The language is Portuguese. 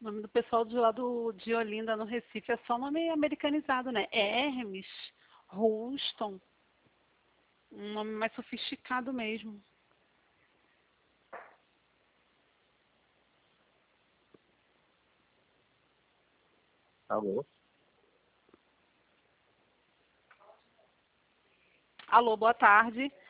O nome do pessoal de lá de Olinda, no Recife, é só nome americanizado, né? Hermes, Houston, um nome mais sofisticado mesmo. Alô? Alô, boa tarde.